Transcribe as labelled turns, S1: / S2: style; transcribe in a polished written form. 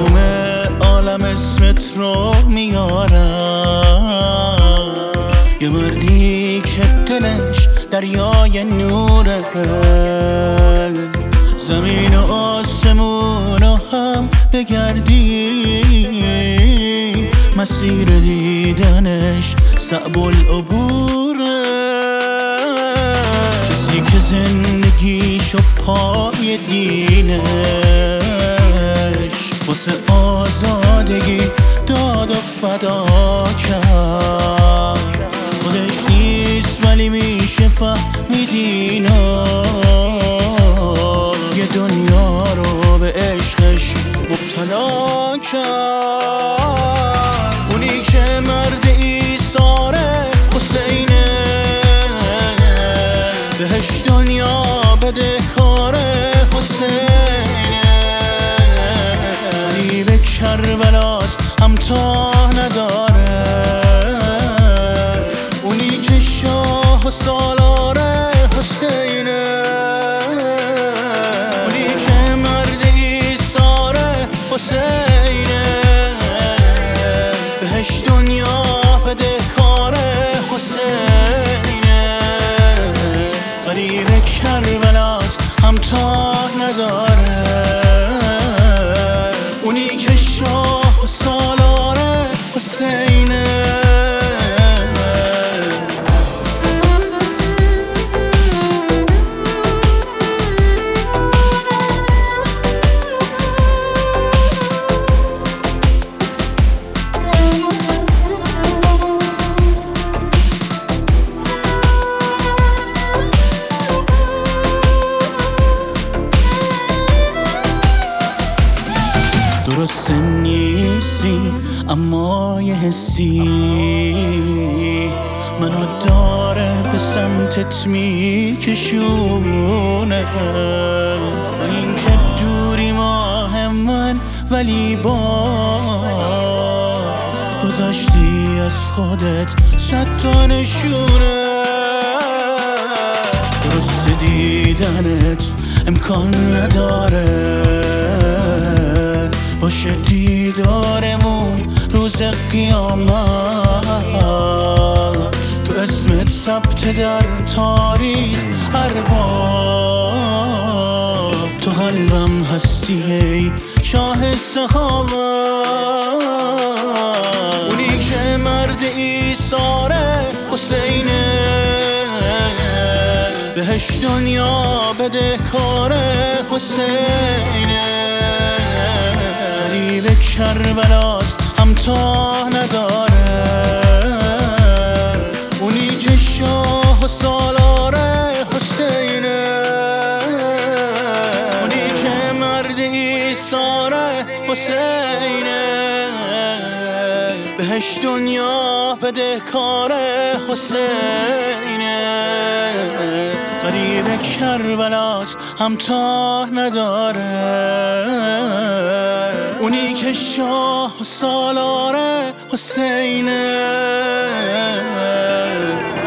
S1: تموم عالم اسمت رو میارم، یه مردی که دلش دریای نوره، زمین و آسمون رو هم بگردی، مسیر دیدنش صعب العبوره. کسی که زندگیشو پای دینش واسه آزادگی داد و فدا کرد، خودش نیست ولی میشه فهمیدینا، یه دنیا رو به عشقش مبتلا کرد. اونی که مرد ایثاره حسینه، بهش دنیا بده کاره حسینه، غریب کربلاست همتا نداره، اونی که شاه و سالاره حسینه، اونی که مرد ایثاره حسینه، بهش دنیا بده کاره حسینه، غریب کربلاست همتا نداره، اونی که شاه و سالاره حسینه. درست نیستی اما یه حسی منو داره به سمتت میکشونه، با این که دوری ماه من ولی باز گذاشتی از خودت 100 تا نشونه. درست دیدنت امکان نداره، باشه دیدارمون روز قیامت، تو اسمت ثبت در تاریخ ارباب، تو قلبم هستی ای شاه سخاوت، اونی که مرد ایثاره حسینه، بهش دنیا بده کاره حسینه، غریب کربلاست همتا نداره، اونی که شاه و سالاره حسینه، اونی که مرد ایثاره حسینه، بهش دنیا بده کاره حسینه، غریب کربلاست همتا نداره، اونی که شاه و سالاره حسینه.